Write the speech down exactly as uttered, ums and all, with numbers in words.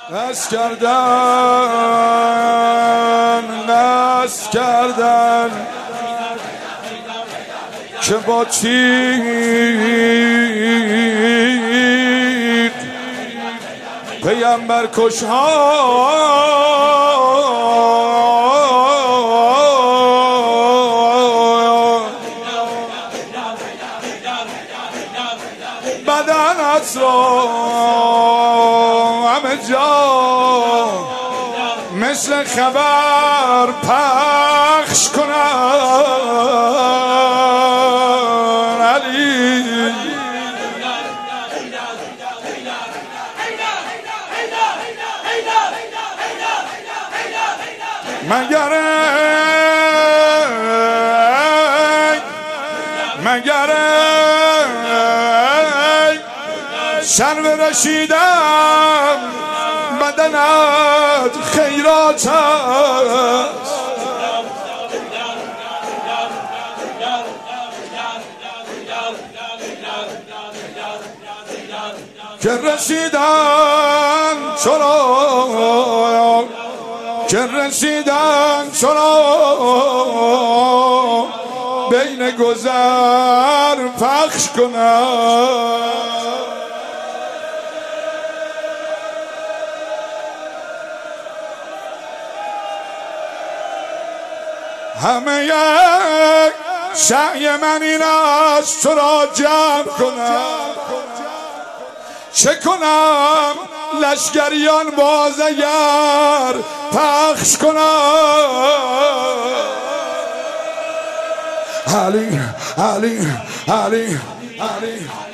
نس کردن نس کردن که با تیر پیامبر کش ها بدنت را همه جا مثل خبر پخش کنن علی مگر مگر سر رسیدم بدنت خیرات است که رسیدن چرا که رسیدن چرا بین گذر پخش کنم همه یک سعی من این است تو را جمع کنم چه کنم لشکریان باز اگر پخش کنم علی علی علی علی